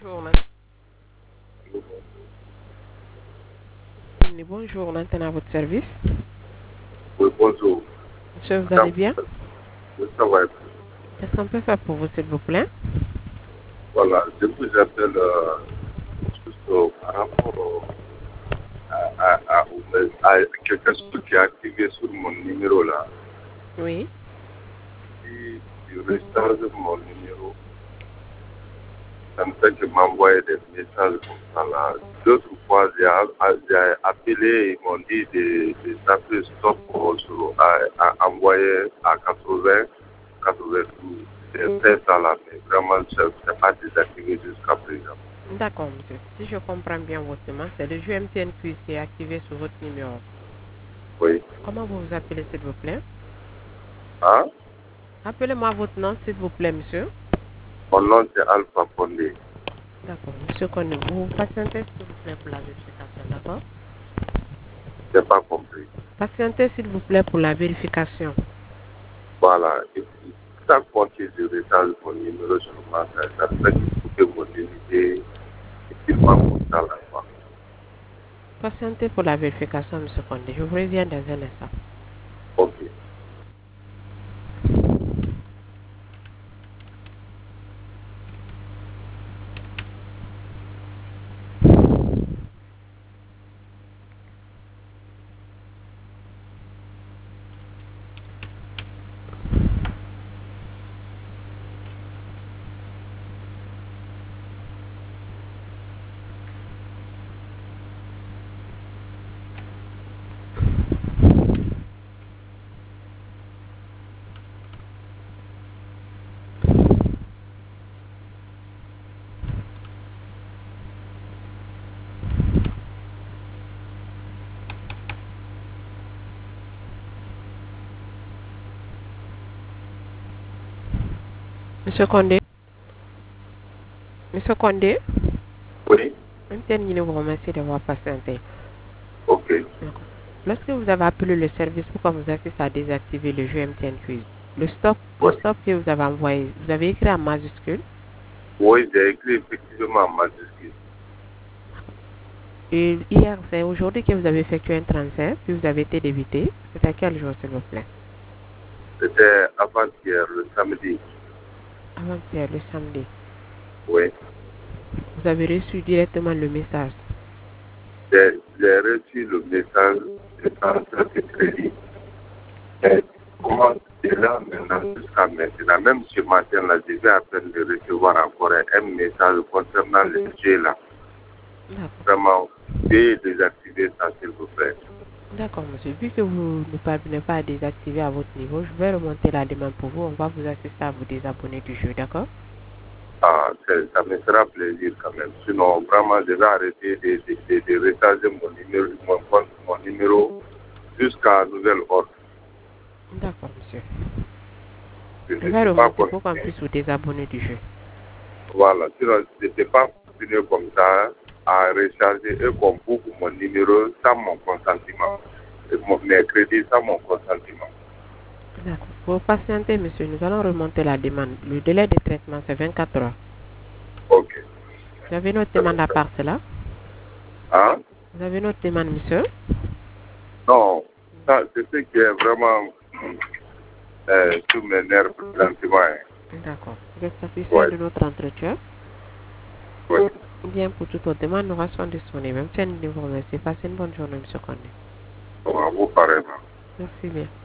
bonjour. Bonjour, Nathan à votre service. Oui, bonjour. Monsieur, vous allez Madame, bien? ça va. Qu'est-ce qu'on peut faire pour vous, s'il vous plaît? Voilà, je vous appelle juste par rapport à quelque chose qui est activé sur mon numéro là. Oui. Si je recharge mon numéro, ça me fait que m'envoyer des messages comme ça là. D'autres fois, j'ai appelé, ils m'ont dit de taper stop à envoyer à 80, 92. J'ai fait ça là, mais vraiment, ça n'est pas désactivé jusqu'à présent. D'accord, monsieur. Si je comprends bien votre demande, c'est le jeu MTN Quiz qui est activé sur votre numéro. Oui. Comment vous vous appelez, s'il vous plaît? Hein? Appelez-moi votre nom, s'il vous plaît, monsieur. Mon nom c'est Alpha Condé. D'accord, monsieur Condé. Vous patientez, s'il vous plaît, pour la vérification, d'accord? Je n'ai pas compris. Patientez, s'il vous plaît, pour la vérification. Voilà. Et puis, chaque fois que je recharge mon numéro sur ma carte, ça fait que couper mon unité et puis comme ça là. Patientez pour la vérification, monsieur Condé. Je vous reviens dans un instant. Ok. Monsieur Condé? Monsieur Condé? Oui. MTN vous remercie d'avoir patienté. Ok. Lorsque vous avez appelé le service pour qu'on vous assiste à désactiver le jeu MTN Quiz, le Oui. stop que vous avez envoyé, vous avez écrit en majuscule. Oui, j'ai écrit effectivement en majuscule. Et hier, c'est aujourd'hui que vous avez effectué un transfert, puis vous avez été débité. C'est à quel jour, s'il vous plaît? C'était avant-hier, le samedi. Avant-hier, le samedi. Oui. Vous avez reçu directement le message. J'ai reçu le message de transfert de crédit. Et comment c'est là maintenant jusqu'à maintenant, même ce matin-là, je vais à peine de recevoir encore un message concernant le jeu là. Vraiment, veuillez désactiver ça s'il vous plaît. D'accord, monsieur. Vu que vous ne parvenez pas à désactiver à votre niveau, je vais remonter la demande pour vous. On va vous assister à vous désabonner du jeu, d'accord? Ah, ça me fera plaisir quand même. Sinon, vraiment, je vais arrêter de recharger mon numéro jusqu'à nouvel ordre. D'accord, monsieur. Je Je ne vais peux pas remonter pour qu'on continuer. puisse vous désabonner du jeu. Voilà, sinon, je ne peux pas continuer comme ça à recharger et qu'on boucle mon numéro sans mon consentement. Et mes crédits sans mon consentement. D'accord. Pour patienter, monsieur, nous allons remonter la demande. Le délai de traitement, c'est 24 heures. Ok. Vous avez notre demande à part cela? Hein? Vous avez notre demande, monsieur? Non, ça, c'est ce qui est vraiment sous mes nerfs présentement. D'accord. Vous êtes satisfait Ouais. de notre entretien? Ouais. Bien, pour toute autre demande, nous restons disponibles. Même si nous vous remercie. Passez une bonne journée, monsieur Condé. On va vous parler. Merci bien.